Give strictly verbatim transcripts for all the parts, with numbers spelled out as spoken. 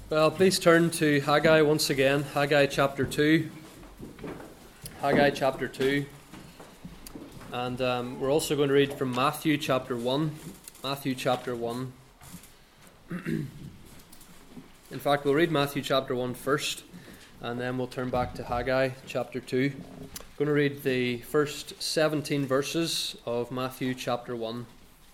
Well, please turn to Haggai once again, Haggai chapter two. Haggai chapter two. And um, we're also going to read from Matthew chapter one. Matthew chapter one. In fact, we'll read Matthew chapter one first, and then we'll turn back to Haggai chapter two. I'm going to read the first seventeen verses of Matthew chapter one.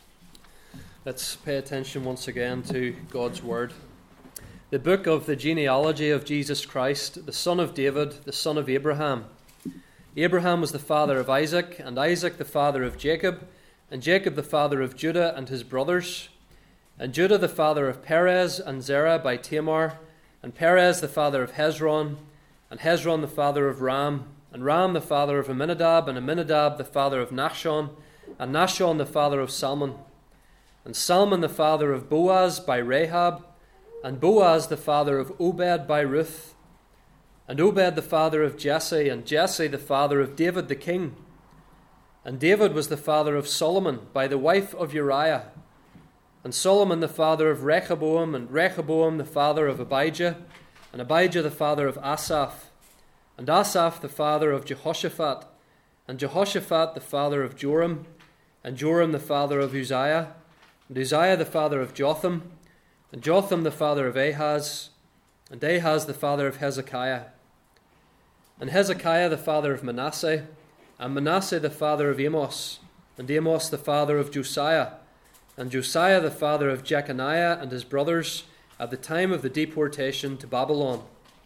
Let's pay attention once again to God's word. The book of the genealogy of Jesus Christ, the son of David, the son of Abraham. Abraham was the father of Isaac, and Isaac the father of Jacob, and Jacob the father of Judah and his brothers, and Judah the father of Perez and Zerah by Tamar, and Perez the father of Hezron, and Hezron the father of Ram, and Ram the father of Amminadab, and Amminadab the father of Nahshon, and Nahshon the father of Salmon, and Salmon the father of Boaz by Rahab, and Boaz the father of Obed by Ruth, and Obed the father of Jesse, and Jesse the father of David the king. And David was the father of Solomon by the wife of Uriah, and Solomon the father of Rehoboam, and Rehoboam the father of Abijah, and Abijah the father of Asaph, and Asaph the father of Jehoshaphat, and Jehoshaphat the father of Joram, and Joram the father of Uzziah, and Uzziah the father of Jotham, and Jotham the father of Ahaz, and Ahaz the father of Hezekiah, and Hezekiah the father of Manasseh, and Manasseh the father of Amos, and Amos the father of Josiah, and Josiah the father of Jeconiah and his brothers at the time of the deportation to Babylon.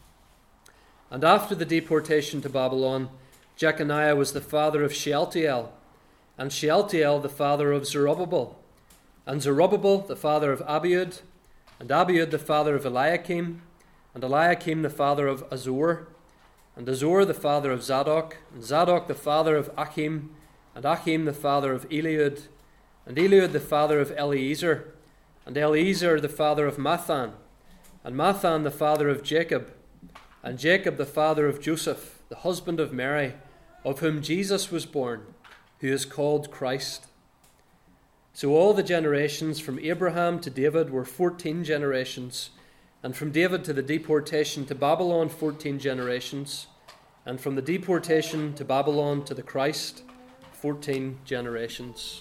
And after the deportation to Babylon, Jeconiah was the father of Shealtiel, and Shealtiel the father of Zerubbabel, and Zerubbabel the father of Abiud, and Abiud the father of Eliakim, and Eliakim the father of Azor, and Azor the father of Zadok, and Zadok the father of Achim, and Achim the father of Eliud, and Eliud the father of Eliezer, and Eliezer the father of Mathan, and Mathan the father of Jacob, and Jacob the father of Joseph, the husband of Mary, of whom Jesus was born, who is called Christ. So all the generations from Abraham to David were fourteen generations, and from David to the deportation to Babylon fourteen generations, and from the deportation to Babylon to the Christ fourteen generations.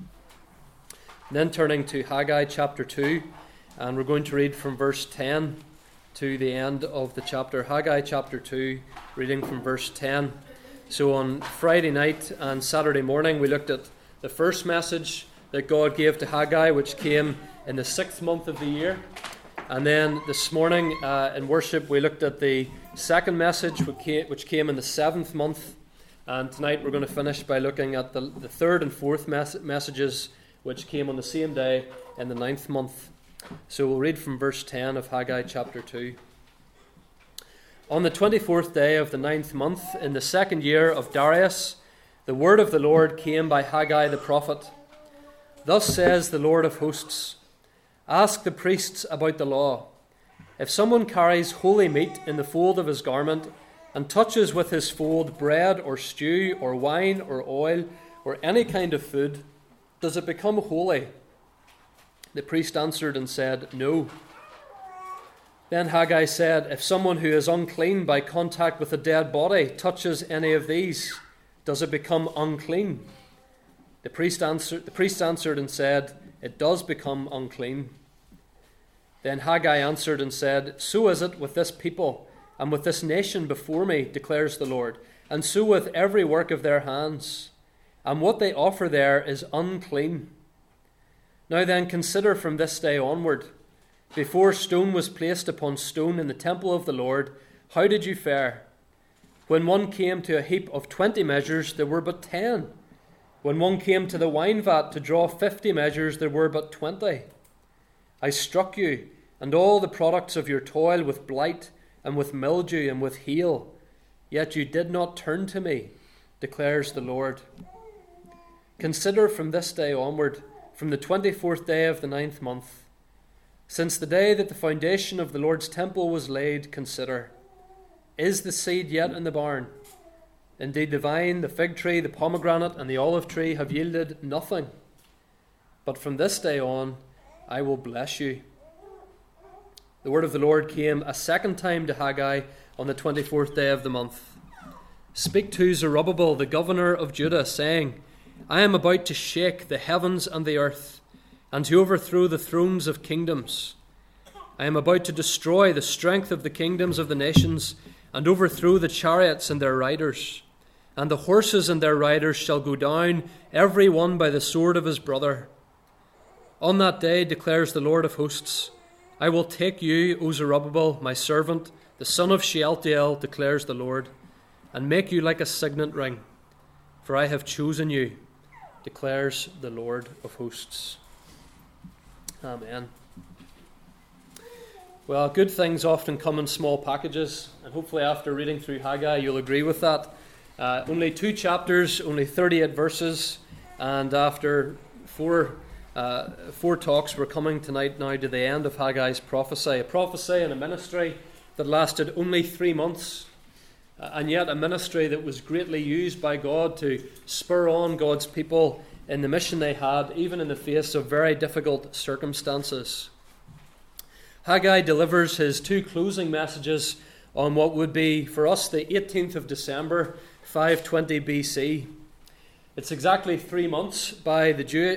And then turning to Haggai chapter two, and we're going to read from verse ten to the end of the chapter. Haggai chapter two, reading from verse ten. So on Friday night and Saturday morning we looked at the first message that God gave to Haggai, which came in the sixth month of the year. And then this morning uh, in worship we looked at the second message, which came, which came in the seventh month. And tonight we're going to finish by looking at the, the third and fourth mes- messages, which came on the same day in the ninth month. So we'll read from verse ten of Haggai chapter two. On the twenty-fourth day of the ninth month, in the second year of Darius, the word of the Lord came by Haggai the prophet. Thus says the Lord of hosts, ask the priests about the law. If someone carries holy meat in the fold of his garment, and touches with his fold bread or stew or wine or oil or any kind of food, does it become holy? The priest answered and said, no. Then Haggai said, if someone who is unclean by contact with a dead body touches any of these, does it become unclean? The priest answered, the priest answered and said, it does become unclean. Then Haggai answered and said, so is it with this people and with this nation before me, declares the Lord, and so with every work of their hands. And what they offer there is unclean. Now then, consider from this day onward, before stone was placed upon stone in the temple of the Lord, how did you fare? When one came to a heap of twenty measures, there were but ten. When one came to the wine vat to draw fifty measures, there were but twenty. I struck you and all the products of your toil with blight and with mildew and with hail, yet you did not turn to me, declares the Lord. Consider from this day onward, from the twenty-fourth day of the ninth month, since the day that the foundation of the Lord's temple was laid, consider, is the seed yet in the barn? Indeed, the vine, the fig tree, the pomegranate, and the olive tree have yielded nothing. But from this day on, I will bless you. The word of the Lord came a second time to Haggai on the twenty-fourth day of the month. Speak to Zerubbabel, the governor of Judah, saying, I am about to shake the heavens and the earth, and to overthrow the thrones of kingdoms. I am about to destroy the strength of the kingdoms of the nations, and overthrow the chariots and their riders. And the horses and their riders shall go down, every one by the sword of his brother. On that day, declares the Lord of hosts, I will take you, O Zerubbabel, my servant, the son of Shealtiel, declares the Lord, and make you like a signet ring, for I have chosen you, declares the Lord of hosts. Amen. Well, good things often come in small packages, and hopefully after reading through Haggai you'll agree with that. Uh, only two chapters, only thirty-eight verses, and after four uh, four talks we're coming tonight now to the end of Haggai's prophecy. A prophecy and a ministry that lasted only three months, uh, and yet a ministry that was greatly used by God to spur on God's people in the mission they had, even in the face of very difficult circumstances. Haggai delivers his two closing messages on what would be, for us, the eighteenth of December, five twenty B C. It's exactly three months by the Jew,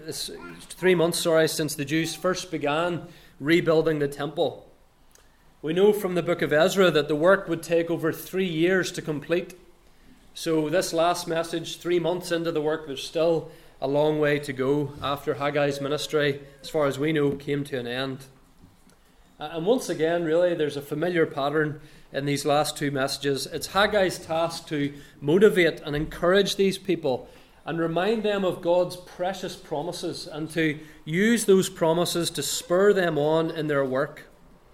three months, sorry, since the Jews first began rebuilding the temple. We know from the book of Ezra that the work would take over three years to complete. So this last message, three months into the work, there's still a long way to go after Haggai's ministry, as far as we know, came to an end. And once again, really, there's a familiar pattern in these last two messages. It's Haggai's task to motivate and encourage these people and remind them of God's precious promises and to use those promises to spur them on in their work.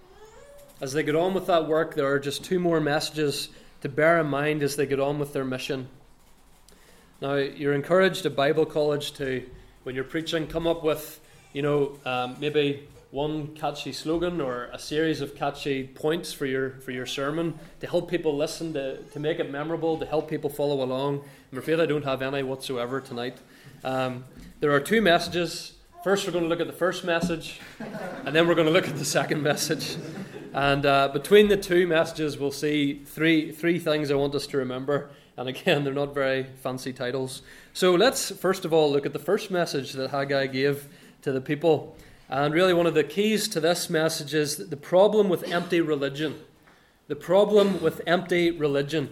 As they get on with that work, there are just two more messages to bear in mind as they get on with their mission. Now, you're encouraged at Bible college to, when you're preaching, come up with, you know, um, maybe one catchy slogan or a series of catchy points for your for your sermon to help people listen, to, to make it memorable, to help people follow along. I'm afraid I don't have any whatsoever tonight. Um, there are two messages. First, we're going to look at the first message, and then we're going to look at the second message. And uh, between the two messages, we'll see three three things I want us to remember. And again, they're not very fancy titles. So let's first of all look at the first message that Haggai gave to the people. And really one of the keys to this message is the problem with empty religion. The problem with empty religion.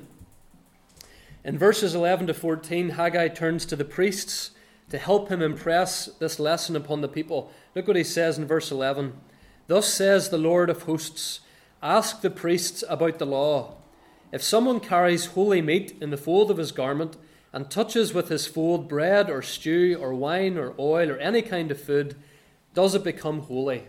In verses eleven to fourteen, Haggai turns to the priests to help him impress this lesson upon the people. Look what he says in verse eleven. Thus says the Lord of hosts, ask the priests about the law. If someone carries holy meat in the fold of his garment and touches with his fold bread or stew or wine or oil or any kind of food, does it become holy?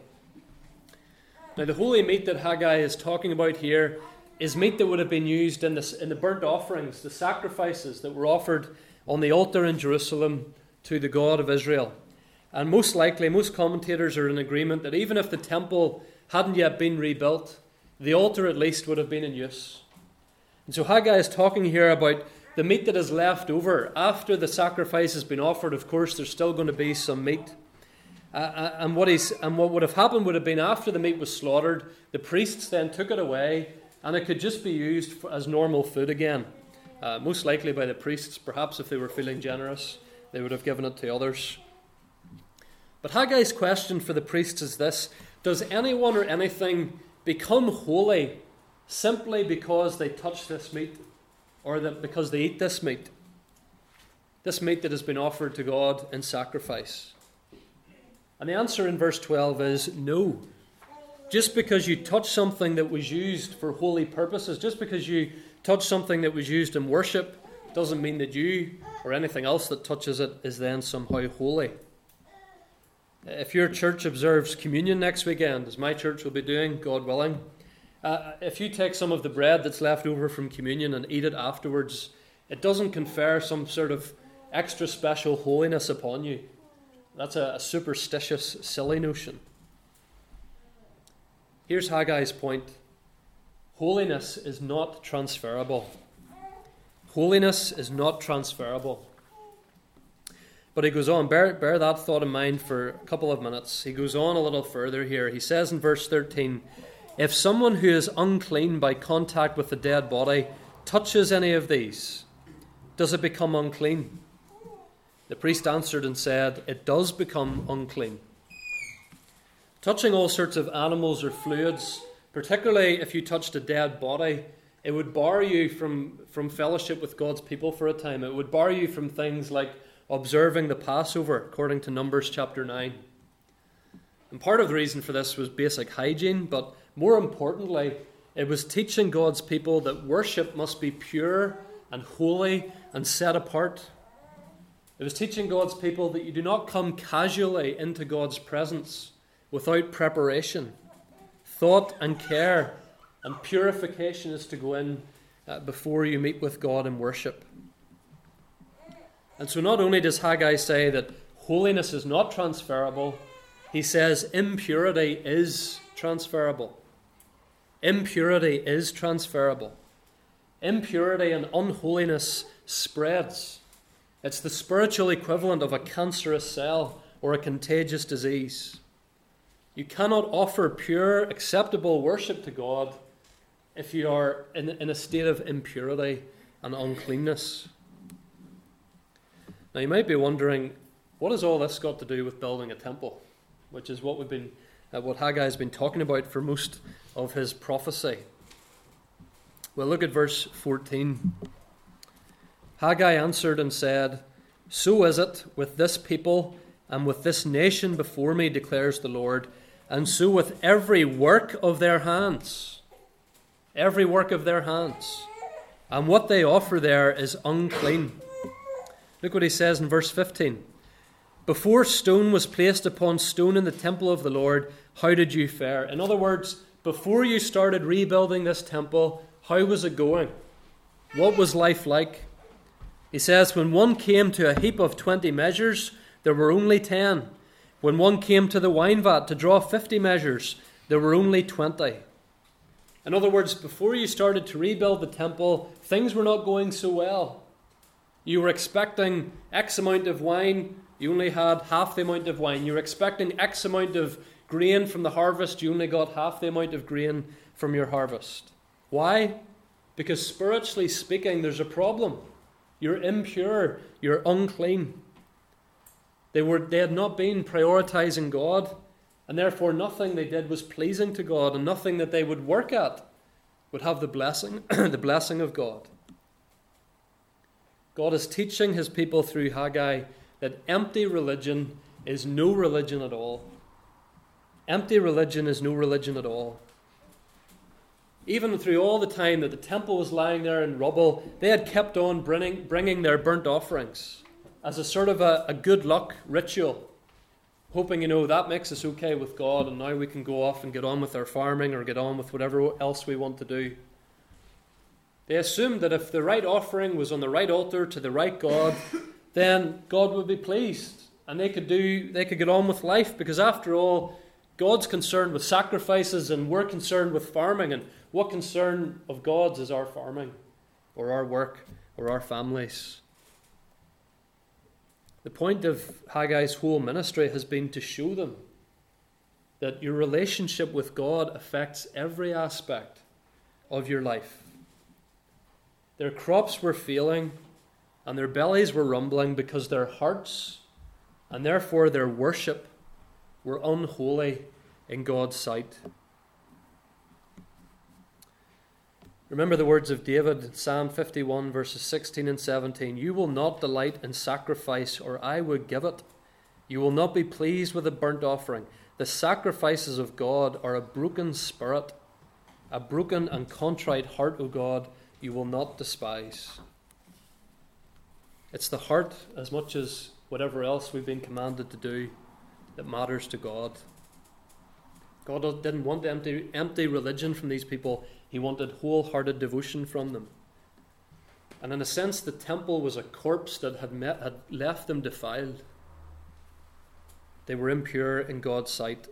Now, the holy meat that Haggai is talking about here is meat that would have been used in, this, in the burnt offerings, the sacrifices that were offered on the altar in Jerusalem to the God of Israel. And most likely, most commentators are in agreement that even if the temple hadn't yet been rebuilt, the altar at least would have been in use. And so Haggai is talking here about the meat that is left over. After the sacrifice has been offered, of course, there's still going to be some meat. Uh, and what he's, and what would have happened would have been after the meat was slaughtered, the priests then took it away, and it could just be used for, as normal food again. Uh, most likely by the priests, perhaps if they were feeling generous, they would have given it to others. But Haggai's question for the priests is this: does anyone or anything become holy simply because they touch this meat, or that because they eat this meat? This meat that has been offered to God in sacrifice. And the answer in verse twelve is no. Just because you touch something that was used for holy purposes, just because you touch something that was used in worship, doesn't mean that you or anything else that touches it is then somehow holy. If your church observes communion next weekend, as my church will be doing, God willing, uh, if you take some of the bread that's left over from communion and eat it afterwards, it doesn't confer some sort of extra special holiness upon you. That's a, a superstitious, silly notion. Here's Haggai's point. Holiness is not transferable. Holiness is not transferable. But he goes on, bear, bear that thought in mind for a couple of minutes. He goes on a little further here. He says in verse thirteen, if someone who is unclean by contact with the dead body touches any of these, does it become unclean? The priest answered and said, it does become unclean. Touching all sorts of animals or fluids, particularly if you touched a dead body, it would bar you from, from fellowship with God's people for a time. It would bar you from things like observing the Passover, according to Numbers chapter nine. And part of the reason for this was basic hygiene, but more importantly, it was teaching God's people that worship must be pure and holy and set apart. It was teaching God's people that you do not come casually into God's presence without preparation. Thought and care and purification is to go in uh, before you meet with God in worship. And so not only does Haggai say that holiness is not transferable, he says impurity is transferable. Impurity is transferable. Impurity and unholiness spreads. It's the spiritual equivalent of a cancerous cell or a contagious disease. You cannot offer pure, acceptable worship to God if you are in, in a state of impurity and uncleanness. Now you might be wondering, what has all this got to do with building a temple? Which is what we've been, uh, what Haggai has been talking about for most of his prophecy. Well, look at verse fourteen. Haggai answered and said, so is it with this people and with this nation before me, declares the Lord, and so with every work of their hands. Every work of their hands. And what they offer there is unclean. Look what he says in verse fifteen. Before stone was placed upon stone in the temple of the Lord, how did you fare? In other words, before you started rebuilding this temple, how was it going? What was life like? He says, when one came to a heap of twenty measures, there were only ten. When one came to the wine vat to draw fifty measures, there were only twenty. In other words, before you started to rebuild the temple, things were not going so well. You were expecting X amount of wine, you only had half the amount of wine. You were expecting X amount of grain from the harvest, you only got half the amount of grain from your harvest. Why? Because spiritually speaking, there's a problem. You're impure, you're unclean. They were they had not been prioritizing God, and therefore nothing they did was pleasing to God, and nothing that they would work at would have the blessing, the blessing of God. God is teaching his people through Haggai that empty religion is no religion at all. Empty religion is no religion at all. Even through all the time that the temple was lying there in rubble, they had kept on bringing, bringing their burnt offerings as a sort of a, a good luck ritual, hoping, you know, that makes us okay with God, and now we can go off and get on with our farming or get on with whatever else we want to do. They assumed that if the right offering was on the right altar to the right God, then God would be pleased, and they could do they could get on with life, because after all, God's concerned with sacrifices and we're concerned with farming, and what concern of God's is our farming or our work or our families? The point of Haggai's whole ministry has been to show them that your relationship with God affects every aspect of your life. Their crops were failing and their bellies were rumbling because their hearts and therefore their worship were unholy in God's sight. Remember the words of David in Psalm fifty-one, verses sixteen and seventeen. You will not delight in sacrifice, or I would give it. You will not be pleased with a burnt offering. The sacrifices of God are a broken spirit, a broken and contrite heart, O God, you will not despise. It's the heart, as much as whatever else we've been commanded to do, that matters to God. God didn't want empty, empty religion from these people. He wanted wholehearted devotion from them. And in a sense, the temple was a corpse that had, met, had left them defiled. They were impure in God's sight.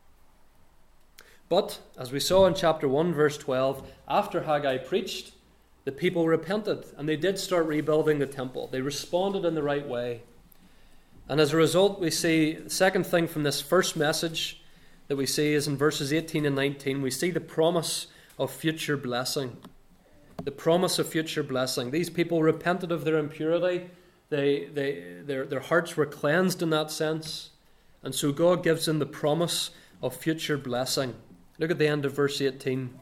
But, as we saw in chapter one, verse twelve, after Haggai preached, the people repented, and they did start rebuilding the temple. They responded in the right way. And as a result, we see the second thing from this first message that we see is in verses eighteen and nineteen. We see the promise of future blessing. The promise of future blessing. These people repented of their impurity. They, they, their, their hearts were cleansed in that sense. And so God gives them the promise of future blessing. Look at the end of verse eighteen.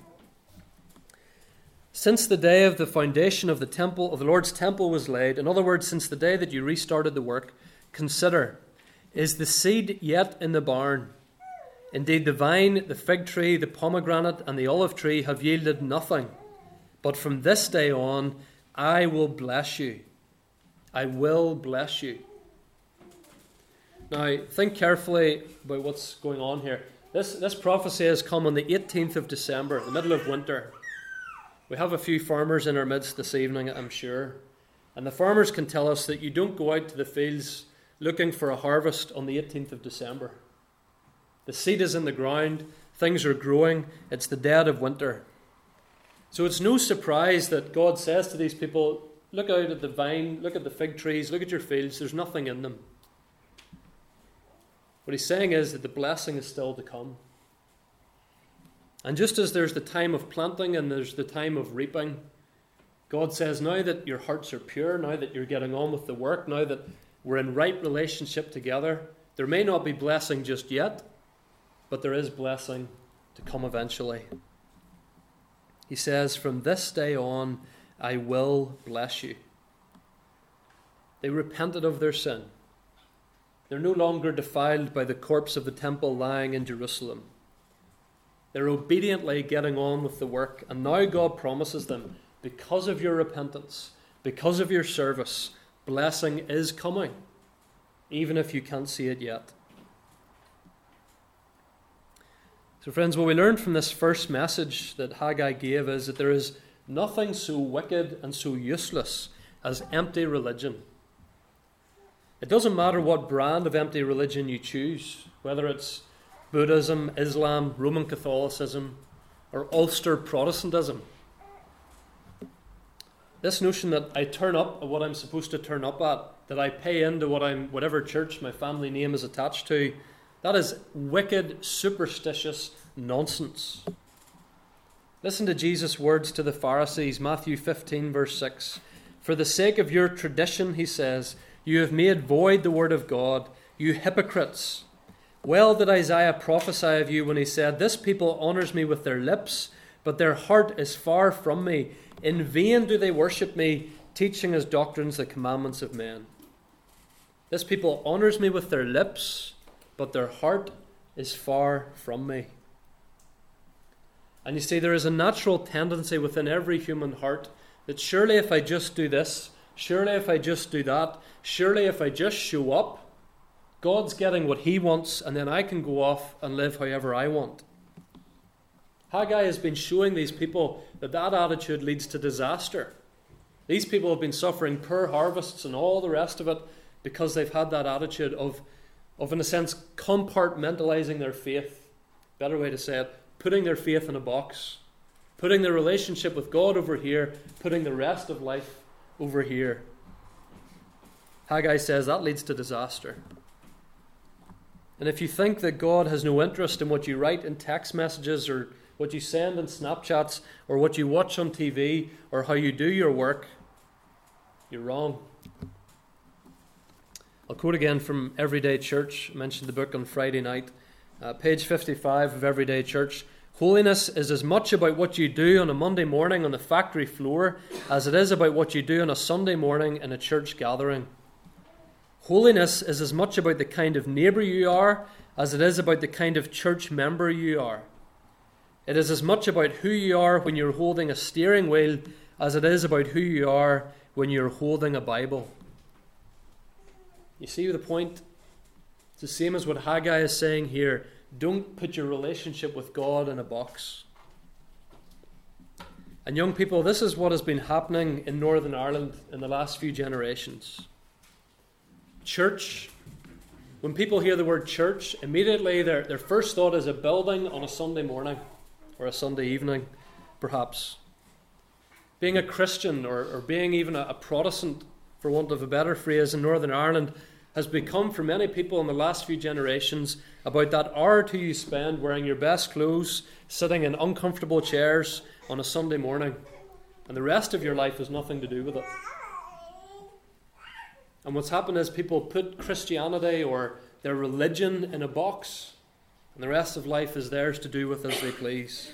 Since the day of the foundation of the temple, of the Lord's temple was laid, in other words, since the day that you restarted the work, consider, is the seed yet in the barn? Indeed, the vine, the fig tree, the pomegranate, and the olive tree have yielded nothing. But from this day on, I will bless you. I will bless you. Now, think carefully about what's going on here. This, this prophecy has come on the eighteenth of December, the middle of winter. We have a few farmers in our midst this evening, I'm sure. And the farmers can tell us that you don't go out to the fields looking for a harvest on the eighteenth of December. The seed is in the ground, things are growing, it's the dead of winter. So it's no surprise that God says to these people, look out at the vine, look at the fig trees, look at your fields, there's nothing in them. What he's saying is that the blessing is still to come. And just as there's the time of planting and there's the time of reaping, God says now that your hearts are pure, now that you're getting on with the work, now that we're in right relationship together, there may not be blessing just yet, but there is blessing to come eventually. He says, from this day on, I will bless you. They repented of their sin. They're no longer defiled by the corpse of the temple lying in Jerusalem. They're obediently getting on with the work, and now God promises them, because of your repentance, because of your service, blessing is coming, even if you can't see it yet. So friends, what we learned from this first message that Haggai gave is that there is nothing so wicked and so useless as empty religion. It doesn't matter what brand of empty religion you choose, whether it's Buddhism, Islam, Roman Catholicism, or Ulster Protestantism. This notion that I turn up at what I'm supposed to turn up at, that I pay into what I'm, whatever church my family name is attached to, that is wicked, superstitious nonsense. Listen to Jesus' words to the Pharisees, Matthew fifteen, verse six. For the sake of your tradition, he says, you have made void the word of God, you hypocrites. Well did Isaiah prophesy of you when he said, this people honours me with their lips, but their heart is far from me. In vain do they worship me, teaching as doctrines the commandments of men. This people honours me with their lips, but their heart is far from me. And you see, there is a natural tendency within every human heart that surely if I just do this, surely if I just do that, surely if I just show up, God's getting what he wants, and then I can go off and live however I want. Haggai has been showing these people that that attitude leads to disaster. These people have been suffering poor harvests and all the rest of it because they've had that attitude of, of in a sense, compartmentalizing their faith. Better way to say it, putting their faith in a box, putting their relationship with God over here, putting the rest of life over here. Haggai says that leads to disaster. And if you think that God has no interest in what you write in text messages or what you send in Snapchats or what you watch on T V or how you do your work, you're wrong. I'll quote again from Everyday Church. I mentioned the book on Friday night. Uh, page fifty-five of Everyday Church. Holiness is as much about what you do on a Monday morning on the factory floor as it is about what you do on a Sunday morning in a church gathering. Holiness is as much about the kind of neighbour you are as it is about the kind of church member you are. It is as much about who you are when you're holding a steering wheel as it is about who you are when you're holding a Bible. You see the point? It's the same as what Haggai is saying here. Don't put your relationship with God in a box. And young people, this is what has been happening in Northern Ireland in the last few generations. Church, when people hear the word church, immediately their, their first thought is a building on a Sunday morning or a Sunday evening, perhaps. Being a Christian or, or being even a, a Protestant, for want of a better phrase, in Northern Ireland has become for many people in the last few generations about that hour or two you spend wearing your best clothes, sitting in uncomfortable chairs on a Sunday morning, and the rest of your life has nothing to do with it. And what's happened is people put Christianity or their religion in a box, and the rest of life is theirs to do with as they please.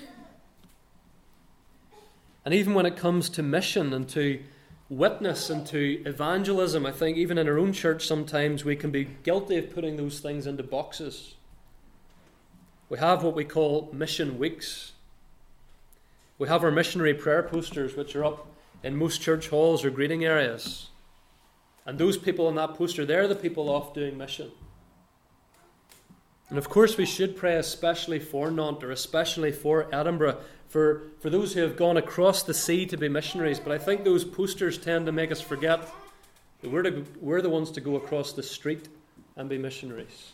And even when it comes to mission and to witness and to evangelism, I think even in our own church sometimes we can be guilty of putting those things into boxes. We have what we call mission weeks. We have our missionary prayer posters, which are up in most church halls or greeting areas. And those people on that poster, they're the people off doing mission. And of course we should pray especially for Nantes, or especially for Edinburgh, for, for those who have gone across the sea to be missionaries. But I think those posters tend to make us forget that we're, to, we're the ones to go across the street and be missionaries.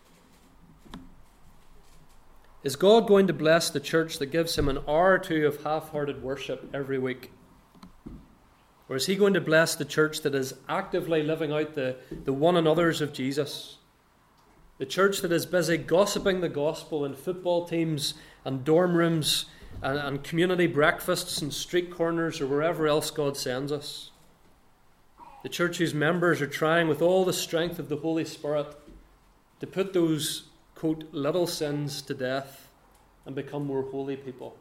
Is God going to bless the church that gives him an hour or two of half-hearted worship every week? Or is he going to bless the church that is actively living out the, the one another's of Jesus? The church that is busy gossiping the gospel in football teams and dorm rooms and, and community breakfasts and street corners or wherever else God sends us. The church whose members are trying with all the strength of the Holy Spirit to put those, quote, little sins to death and become more holy people.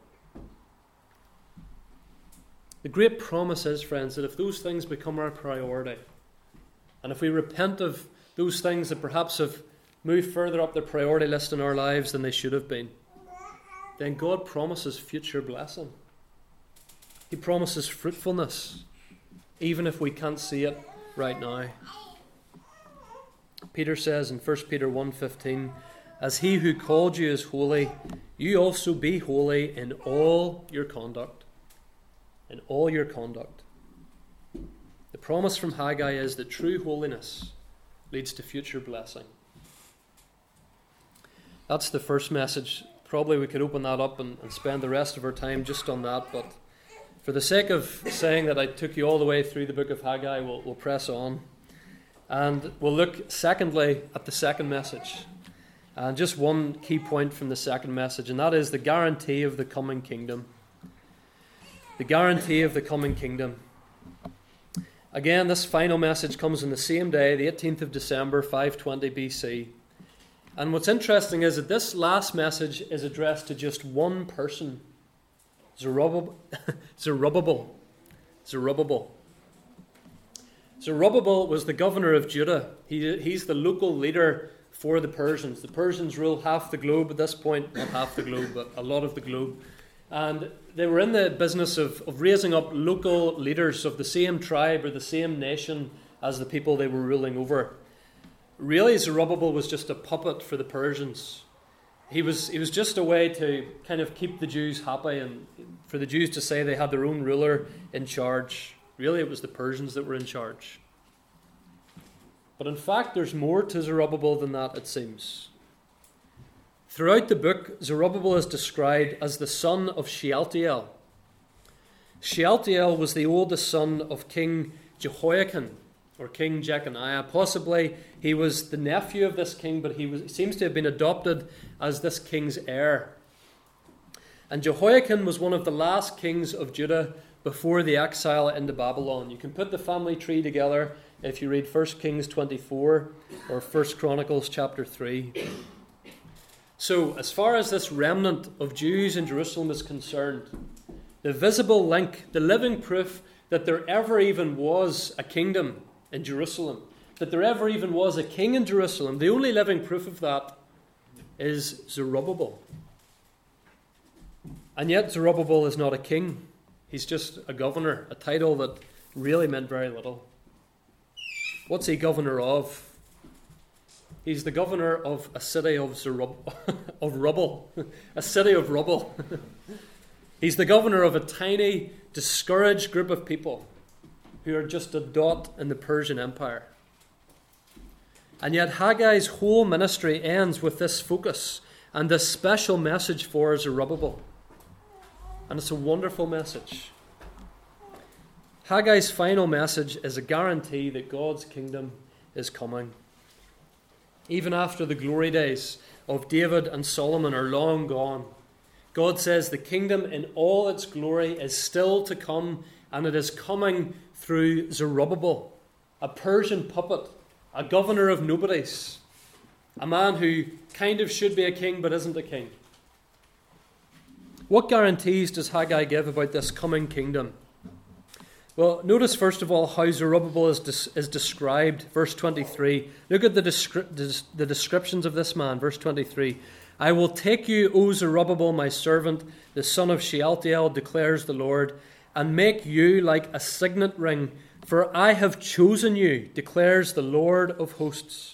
The great promise is, friends, that if those things become our priority, and if we repent of those things that perhaps have moved further up the priority list in our lives than they should have been, then God promises future blessing. He promises fruitfulness, even if we can't see it right now. Peter says in First Peter one fifteen, "As he who called you is holy, you also be holy in all your conduct." In all your conduct. The promise from Haggai is that true holiness leads to future blessing. That's the first message. Probably we could open that up and, and spend the rest of our time just on that, but for the sake of saying that I took you all the way through the book of Haggai, we'll, we'll press on. And we'll look, secondly, at the second message. And just one key point from the second message, and that is the guarantee of the coming kingdom. The guarantee of the coming kingdom. Again, this final message comes on the same day, the eighteenth of December, five twenty B C. And what's interesting is that this last message is addressed to just one person, Zerubbabel. Zerubbabel. Zerubbabel. Zerubbabel was the governor of Judah. He, he's the local leader for the Persians. The Persians rule half the globe at this point, not half the globe, but a lot of the globe. And they were in the business of, of raising up local leaders of the same tribe or the same nation as the people they were ruling over. Really, Zerubbabel was just a puppet for the Persians. He was, he was just a way to kind of keep the Jews happy and for the Jews to say they had their own ruler in charge. Really, it was the Persians that were in charge. But in fact, there's more to Zerubbabel than that, it seems. Throughout the book, Zerubbabel is described as the son of Shealtiel. Shealtiel was the oldest son of King Jehoiakim, or King Jeconiah. Possibly he was the nephew of this king, but he was, seems to have been adopted as this king's heir. And Jehoiakim was one of the last kings of Judah before the exile into Babylon. You can put the family tree together if you read First Kings twenty-four or First Chronicles chapter three. So, as far as this remnant of Jews in Jerusalem is concerned, the visible link, the living proof that there ever even was a kingdom in Jerusalem, that there ever even was a king in Jerusalem, the only living proof of that is Zerubbabel. And yet Zerubbabel is not a king. He's just a governor, a title that really meant very little. What's he governor of? He's the governor of a city of Zerub- of rubble, a city of rubble. He's the governor of a tiny, discouraged group of people who are just a dot in the Persian Empire. And yet Haggai's whole ministry ends with this focus and this special message for Zerubbabel. And it's a wonderful message. Haggai's final message is a guarantee that God's kingdom is coming. Even after the glory days of David and Solomon are long gone, God says the kingdom in all its glory is still to come, and it is coming through Zerubbabel, a Persian puppet, a governor of nobodies, a man who kind of should be a king but isn't a king. What guarantees does Haggai give about this coming kingdom? Well, notice first of all how Zerubbabel is, des- is described. Verse twenty-three. Look at the, descri- des- the descriptions of this man. Verse twenty-three. I will take you, O Zerubbabel, my servant, the son of Shealtiel, declares the Lord, and make you like a signet ring, for I have chosen you, declares the Lord of hosts.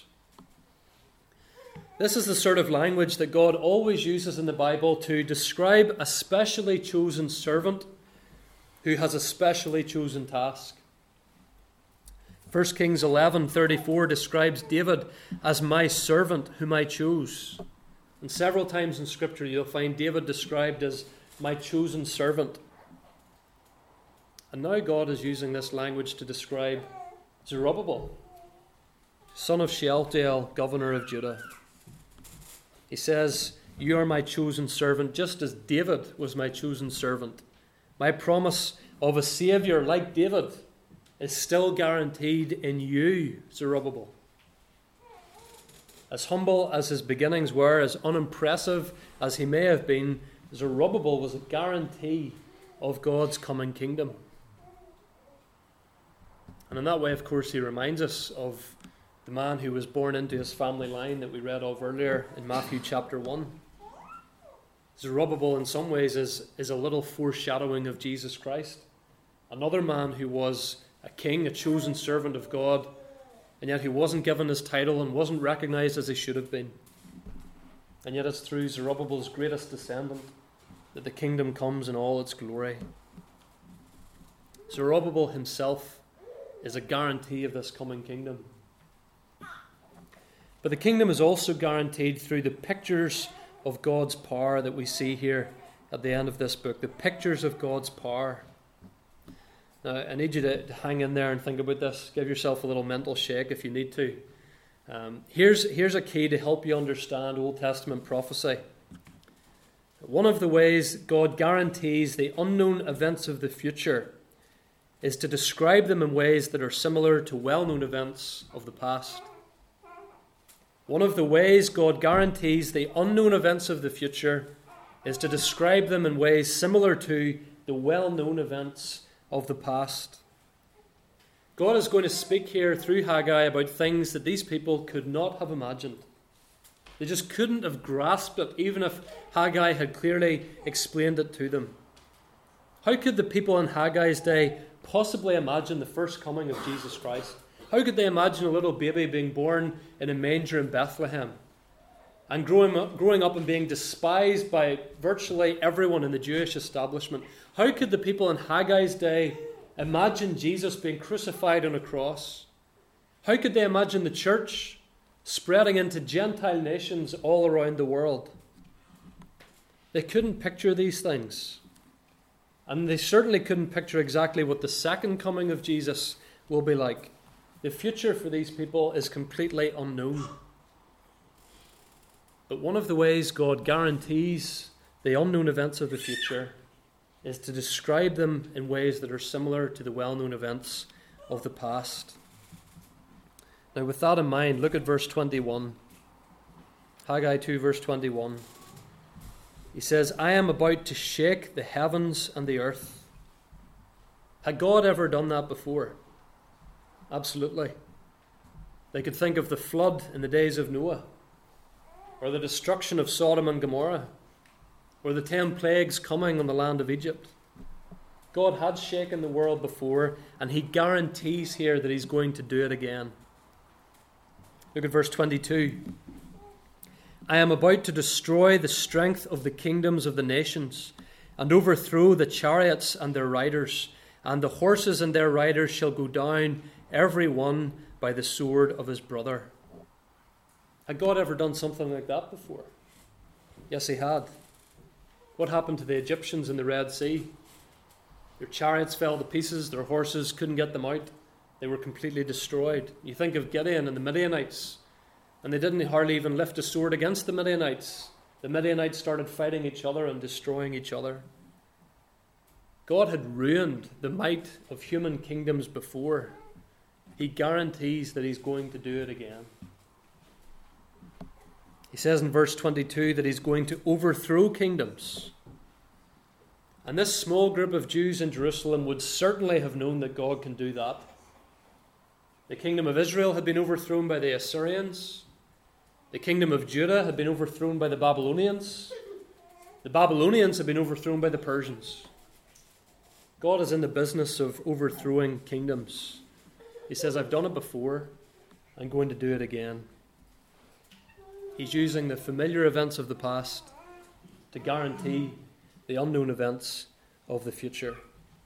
This is the sort of language that God always uses in the Bible to describe a specially chosen servant who has a specially chosen task. First Kings eleven thirty-four describes David as my servant whom I chose. And several times in Scripture you'll find David described as my chosen servant. And now God is using this language to describe Zerubbabel, son of Shealtiel, governor of Judah. He says, you are my chosen servant, just as David was my chosen servant. My promise of a Saviour like David is still guaranteed in you, Zerubbabel. As humble as his beginnings were, as unimpressive as he may have been, Zerubbabel was a guarantee of God's coming kingdom. And in that way, of course, he reminds us of the man who was born into his family line that we read of earlier in Matthew chapter one. Zerubbabel, in some ways, is, is a little foreshadowing of Jesus Christ. Another man who was a king, a chosen servant of God, and yet he wasn't given his title and wasn't recognized as he should have been. And yet it's through Zerubbabel's greatest descendant that the kingdom comes in all its glory. Zerubbabel himself is a guarantee of this coming kingdom. But the kingdom is also guaranteed through the pictures of God's power that we see here at the end of this book. The pictures of God's power. Now, I need you to hang in there and think about this. Give yourself a little mental shake if you need to. Um, here's, here's a key to help you understand Old Testament prophecy. One of the ways God guarantees the unknown events of the future is to describe them in ways that are similar to well-known events of the past. One of the ways God guarantees the unknown events of the future is to describe them in ways similar to the well-known events of the past. God is going to speak here through Haggai about things that these people could not have imagined. They just couldn't have grasped it, even if Haggai had clearly explained it to them. How could the people in Haggai's day possibly imagine the first coming of Jesus Christ? How could they imagine a little baby being born in a manger in Bethlehem and growing up, growing up and being despised by virtually everyone in the Jewish establishment? How could the people in Haggai's day imagine Jesus being crucified on a cross? How could they imagine the church spreading into Gentile nations all around the world? They couldn't picture these things. And they certainly couldn't picture exactly what the second coming of Jesus will be like. The future for these people is completely unknown. But one of the ways God guarantees the unknown events of the future is to describe them in ways that are similar to the well-known events of the past. Now, with that in mind, look at verse twenty-one. Haggai two, verse twenty-one. He says, I am about to shake the heavens and the earth. Had God ever done that before? Absolutely. They could think of the flood in the days of Noah, or the destruction of Sodom and Gomorrah, or the ten plagues coming on the land of Egypt. God had shaken the world before, and he guarantees here that he's going to do it again. Look at verse twenty-two. I am about to destroy the strength of the kingdoms of the nations, and overthrow the chariots and their riders, and the horses and their riders shall go down, every one by the sword of his brother. Had God ever done something like that before? Yes, he had. What happened to the Egyptians in the Red Sea? Their chariots fell to pieces, their horses couldn't get them out. They were completely destroyed. You think of Gideon and the Midianites, and they didn't hardly even lift a sword against the Midianites. The Midianites started fighting each other and destroying each other. God had ruined the might of human kingdoms before. He guarantees that he's going to do it again. He says in verse twenty-two that he's going to overthrow kingdoms. And this small group of Jews in Jerusalem would certainly have known that God can do that. The kingdom of Israel had been overthrown by the Assyrians. The kingdom of Judah had been overthrown by the Babylonians. The Babylonians had been overthrown by the Persians. God is in the business of overthrowing kingdoms. He says, I've done it before. I'm going to do it again. He's using the familiar events of the past to guarantee the unknown events of the future.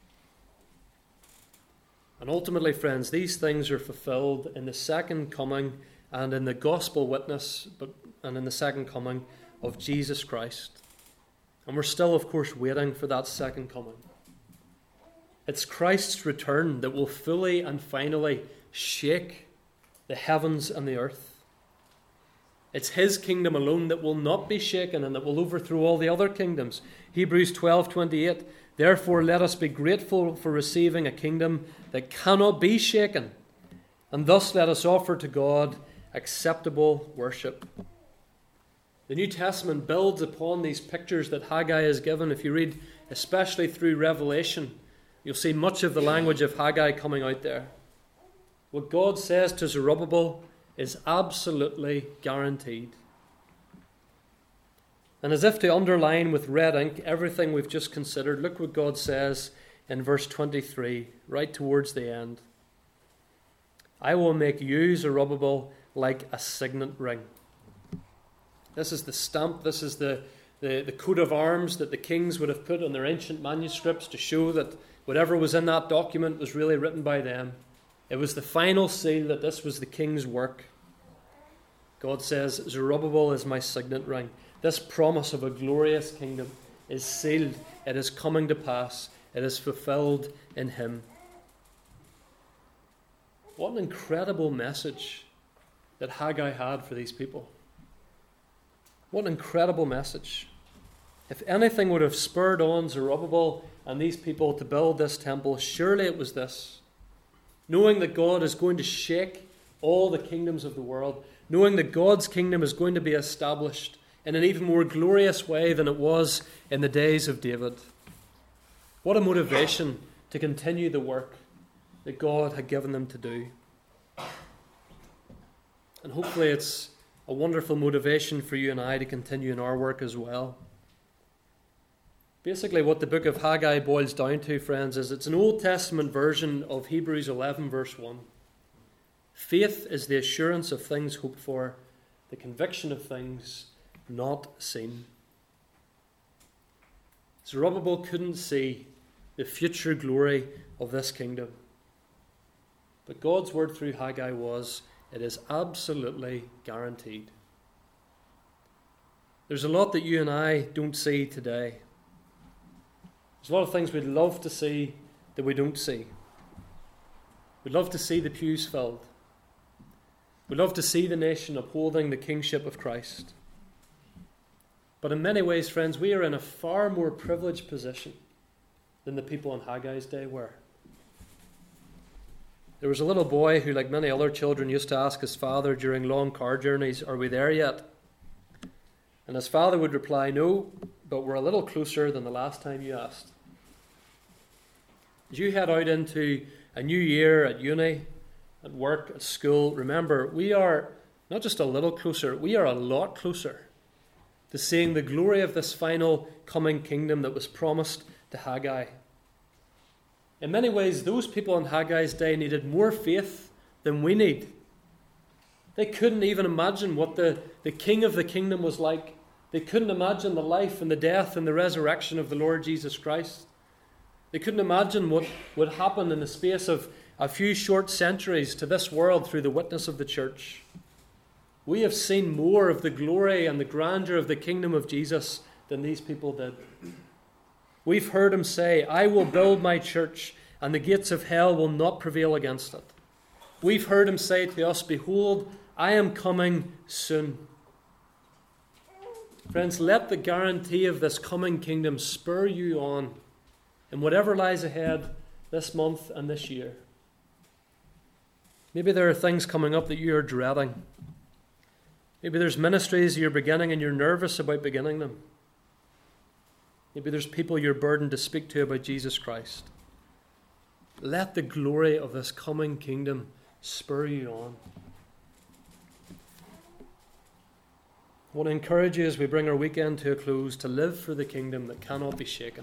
And ultimately, friends, these things are fulfilled in the second coming and in the gospel witness, but and in the second coming of Jesus Christ. And we're still, of course, waiting for that second coming. It's Christ's return that will fully and finally shake the heavens and the earth. It's his kingdom alone that will not be shaken and that will overthrow all the other kingdoms. Hebrews twelve twenty-eight, therefore let us be grateful for receiving a kingdom that cannot be shaken, and thus let us offer to God acceptable worship. The New Testament builds upon these pictures that Haggai has given. If you read especially through Revelation, you'll see much of the language of Haggai coming out there. What God says to Zerubbabel is absolutely guaranteed. And as if to underline with red ink everything we've just considered, look what God says in verse twenty-three, right towards the end. I will make you, Zerubbabel, like a signet ring. This is the stamp, this is the, the, the coat of arms that the kings would have put on their ancient manuscripts to show that whatever was in that document was really written by them. It was the final seal that this was the king's work. God says, Zerubbabel is my signet ring. This promise of a glorious kingdom is sealed. It is coming to pass. It is fulfilled in him. What an incredible message that Haggai had for these people. What an incredible message. If anything would have spurred on Zerubbabel and these people to build this temple, surely it was this. Knowing that God is going to shake all the kingdoms of the world, knowing that God's kingdom is going to be established in an even more glorious way than it was in the days of David. What a motivation to continue the work that God had given them to do. And hopefully it's a wonderful motivation for you and I to continue in our work as well. Basically what the book of Haggai boils down to, friends, is it's an Old Testament version of Hebrews eleven verse one. Faith is the assurance of things hoped for, the conviction of things not seen. Zerubbabel couldn't see the future glory of this kingdom. But God's word through Haggai was, it is absolutely guaranteed. There's a lot that you and I don't see today. There's a lot of things we'd love to see that we don't see. We'd love to see the pews filled. We'd love to see the nation upholding the kingship of Christ. But in many ways, friends, we are in a far more privileged position than the people in Haggai's day were. There was a little boy who, like many other children, used to ask his father during long car journeys, are we there yet? And his father would reply, no, but we're a little closer than the last time you asked. As you head out into a new year at uni, at work, at school, remember, we are not just a little closer, we are a lot closer to seeing the glory of this final coming kingdom that was promised to Haggai. In many ways, those people in Haggai's day needed more faith than we need. They couldn't even imagine what the, the king of the kingdom was like. They couldn't imagine the life and the death and the resurrection of the Lord Jesus Christ. They couldn't imagine what would happen in the space of a few short centuries to this world through the witness of the church. We have seen more of the glory and the grandeur of the kingdom of Jesus than these people did. We've heard him say, I will build my church, and the gates of hell will not prevail against it. We've heard him say to us, behold, I am coming soon. Friends, let the guarantee of this coming kingdom spur you on in whatever lies ahead this month and this year. Maybe there are things coming up that you are dreading. Maybe there's ministries you're beginning and you're nervous about beginning them. Maybe there's people you're burdened to speak to about Jesus Christ. Let the glory of this coming kingdom spur you on. I want to encourage you as we bring our weekend to a close to live for the kingdom that cannot be shaken.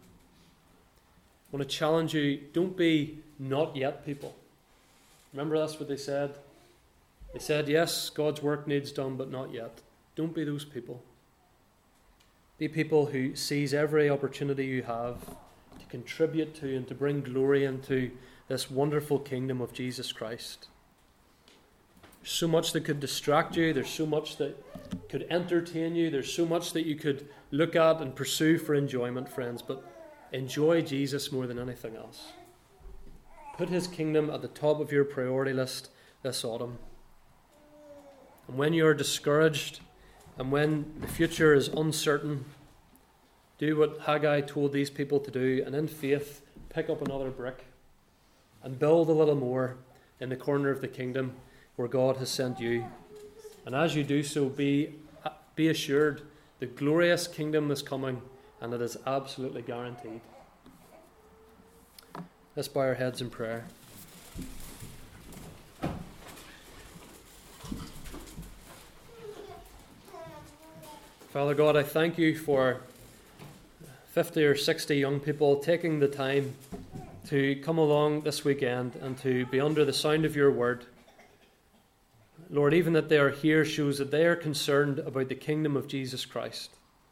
I want to challenge you, don't be not yet people. Remember that's what they said? They said, yes, God's work needs done, but not yet. Don't be those people. Be people who seize every opportunity you have to contribute to and to bring glory into this wonderful kingdom of Jesus Christ. There's so much that could distract you. There's so much that could entertain you. There's so much that you could look at and pursue for enjoyment, friends. But enjoy Jesus more than anything else. Put his kingdom at the top of your priority list this autumn. And when you are discouraged and when the future is uncertain, do what Haggai told these people to do, and in faith, pick up another brick and build a little more in the corner of the kingdom where God has sent you. And as you do so, be, be assured the glorious kingdom is coming, and it is absolutely guaranteed. Let's bow our heads in prayer. Father God, I thank you for fifty or sixty young people taking the time to come along this weekend and to be under the sound of your word. Lord, even that they are here shows that they are concerned about the kingdom of Jesus Christ.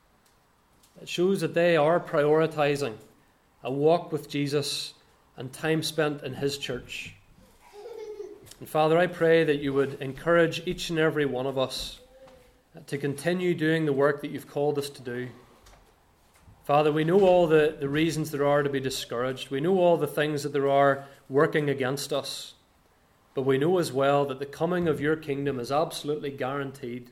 It shows that they are prioritizing a walk with Jesus and time spent in his church. And Father, I pray that you would encourage each and every one of us to continue doing the work that you've called us to do. Father, we know all the, the reasons there are to be discouraged. We know all the things that there are working against us. But we know as well that the coming of your kingdom is absolutely guaranteed.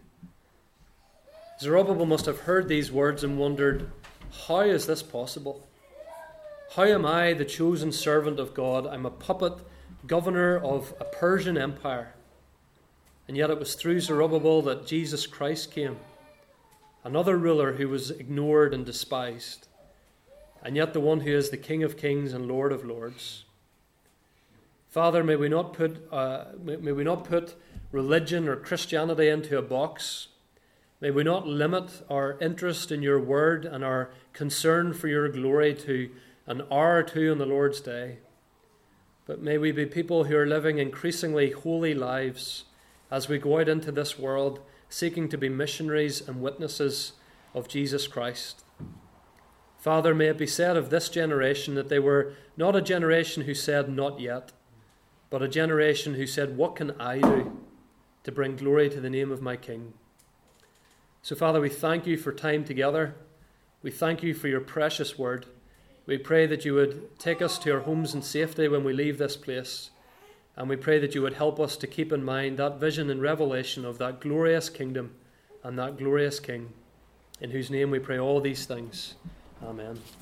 Zerubbabel must have heard these words and wondered, how is this possible? How am I the chosen servant of God? I'm a puppet governor of a Persian empire. And yet it was through Zerubbabel that Jesus Christ came, another ruler who was ignored and despised, and yet the one who is the King of Kings and Lord of Lords. Father, may we not put uh, may, may we not put religion or Christianity into a box. May we not limit our interest in your word and our concern for your glory to an hour or two on the Lord's day. But may we be people who are living increasingly holy lives as we go out into this world, seeking to be missionaries and witnesses of Jesus Christ. Father, may it be said of this generation that they were not a generation who said, not yet, but a generation who said, what can I do to bring glory to the name of my King? So, Father, we thank you for time together. We thank you for your precious word. We pray that you would take us to our homes in safety when we leave this place. And we pray that you would help us to keep in mind that vision and revelation of that glorious kingdom and that glorious King, in whose name we pray all these things. Amen.